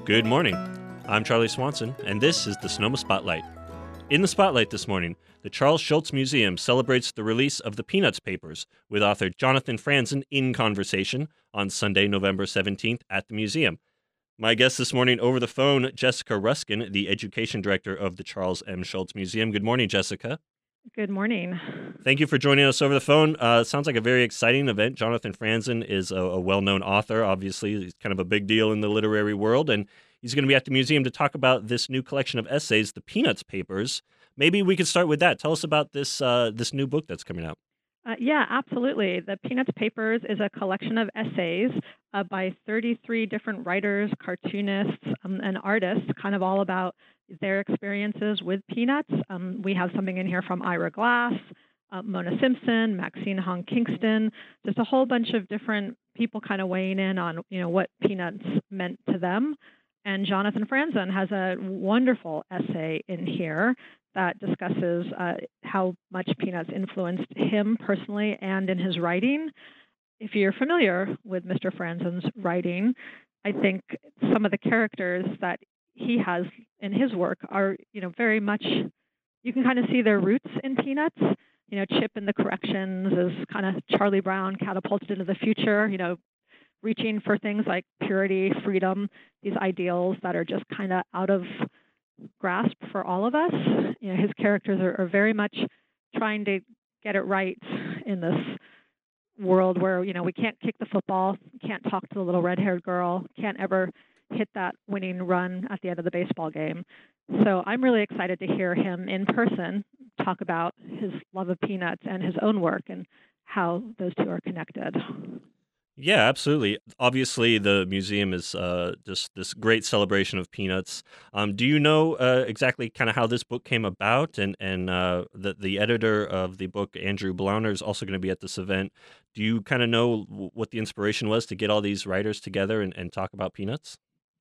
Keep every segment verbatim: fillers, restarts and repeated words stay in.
Good morning. I'm Charlie Swanson, and this is the Sonoma Spotlight. In the Spotlight this morning, the Charles Schulz Museum celebrates the release of the Peanuts Papers with author Jonathan Franzen in conversation on Sunday, November seventeenth at the museum. My guest this morning over the phone, Jessica Ruskin, the education director of the Charles M. Schulz Museum. Good morning, Jessica. Good morning. Thank you for joining us over the phone. Uh, sounds like a very exciting event. Jonathan Franzen is a, a well-known author. Obviously, he's kind of a big deal in the literary world, and he's going to be at the museum to talk about this new collection of essays, the Peanuts Papers. Maybe we could start with that. Tell us about this uh, this new book that's coming out. Uh, yeah, absolutely. The Peanuts Papers is a collection of essays uh, by thirty-three different writers, cartoonists, um, and artists, kind of all about their experiences with peanuts. Um, we have something in here from Ira Glass, uh, Mona Simpson, Maxine Hong Kingston, just a whole bunch of different people kind of weighing in on, you know, what peanuts meant to them. And Jonathan Franzen has a wonderful essay in here that discusses uh, how much peanuts influenced him personally and in his writing. If you're familiar with Mister Franzen's writing, I think some of the characters that he has in his work are, you know, very much, you can kind of see their roots in Peanuts. You know, Chip in the Corrections is kind of Charlie Brown catapulted into the future, you know, reaching for things like purity, freedom, these ideals that are just kind of out of grasp for all of us. You know, his characters are, are very much trying to get it right in this world where, you know, we can't kick the football, can't talk to the little red-haired girl, can't ever hit that winning run at the end of the baseball game. So I'm really excited to hear him in person talk about his love of peanuts and his own work and how those two are connected. Yeah, absolutely. Obviously, the museum is uh, just this great celebration of peanuts. Um, do you know uh, exactly kind of how this book came about? And and uh, the the editor of the book, Andrew Blauner, is also going to be at this event. Do you kind of know w- what the inspiration was to get all these writers together and, and talk about peanuts?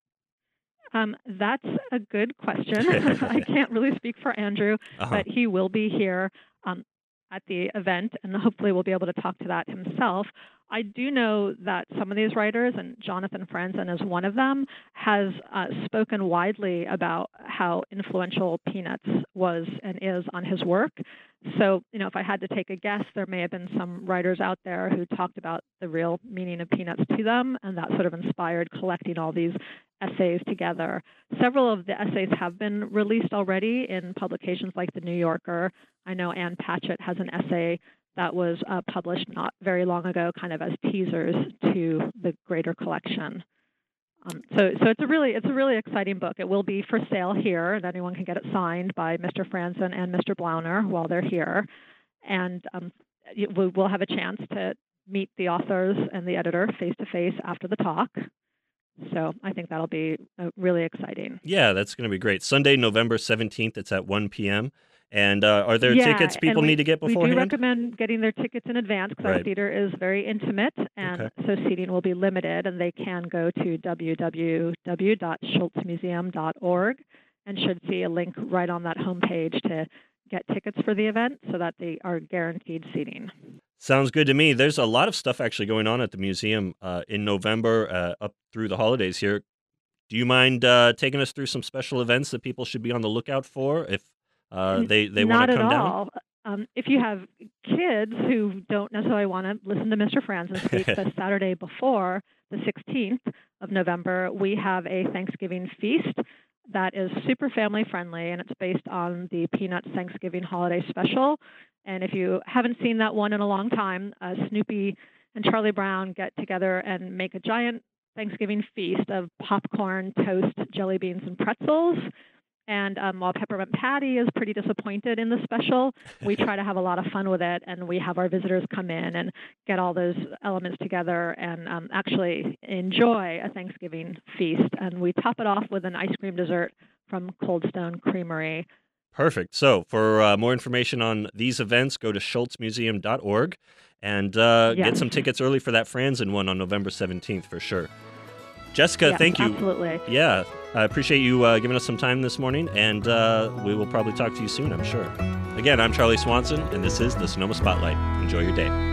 Um, that's a good question. I can't really speak for Andrew, Uh-huh. but he will be here um, at the event, and hopefully we'll be able to talk to that himself. I do know that some of these writers, and Jonathan Franzen is one of them, has uh, spoken widely about how influential Peanuts was and is on his work. So, you know, if I had to take a guess, there may have been some writers out there who talked about the real meaning of Peanuts to them, and that sort of inspired collecting all these essays together. Several of the essays have been released already in publications like The New Yorker. I know Ann Patchett has an essay that was uh, published not very long ago, kind of as teasers to the greater collection. Um, so, so it's a really, it's a really exciting book. It will be for sale here, and anyone can get it signed by Mister Franzen and Mister Blauner while they're here. And um, we will have a chance to meet the authors and the editor face to face after the talk. So I think that'll be uh, really exciting. Yeah, that's going to be great. Sunday, November seventeenth. It's at one p.m. And uh, are there Yeah, tickets and people we, need to get we do beforehand? recommend getting their tickets in advance because our Right. theater is very intimate, and Okay. so seating will be limited, and they can go to w w w dot schulz museum dot org and should see a link right on that homepage to get tickets for the event so that they are guaranteed seating. Sounds good to me. There's a lot of stuff actually going on at the museum uh, in November uh, up through the holidays here. Do you mind uh, taking us through some special events that people should be on the lookout for if uh, N- they, they want Not to at come down? all. Um, if you have kids who don't necessarily want to listen to Mister Franzen speak, the Saturday before, the sixteenth of November, we have a Thanksgiving feast that is super family friendly, and it's based on the Peanuts Thanksgiving holiday special. And if you haven't seen that one in a long time, uh, Snoopy and Charlie Brown get together and make a giant Thanksgiving feast of popcorn, toast, jelly beans, and pretzels. And um, while Peppermint Patty is pretty disappointed in the special, we try to have a lot of fun with it, and we have our visitors come in and get all those elements together and um, actually enjoy a Thanksgiving feast. And we top it off with an ice cream dessert from Cold Stone Creamery. Perfect. So for uh, more information on these events, go to schulz museum dot org and uh, Yes. get some tickets early for that Franzen one on November seventeenth for sure. Jessica, Yes, thank you. absolutely. Yeah, I appreciate you uh, giving us some time this morning, and uh, we will probably talk to you soon, I'm sure. Again, I'm Charlie Swanson, and this is the Sonoma Spotlight. Enjoy your day.